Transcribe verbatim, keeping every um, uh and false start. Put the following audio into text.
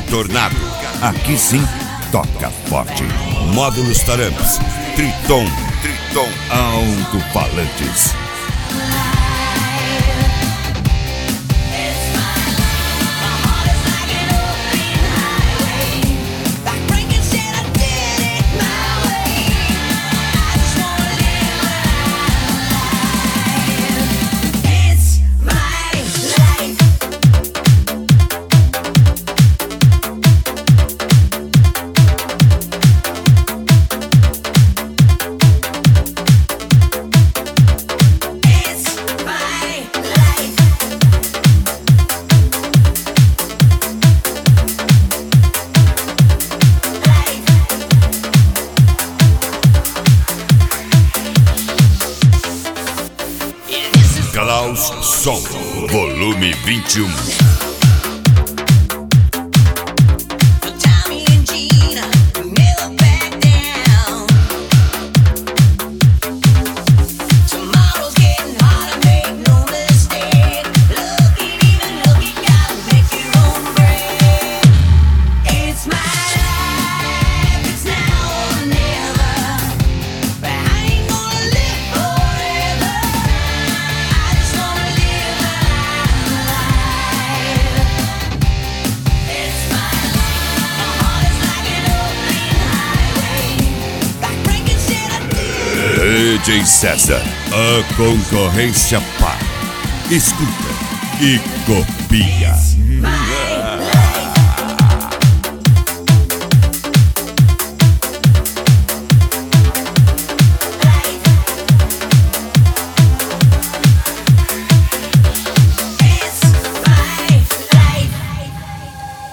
Tornado. Aqui sim, toca forte. Módulos Taramps. Triton. Triton. Alto-falantes. Klaus Som, volume vinte e um. D J César, a concorrência para. Escuta e copia.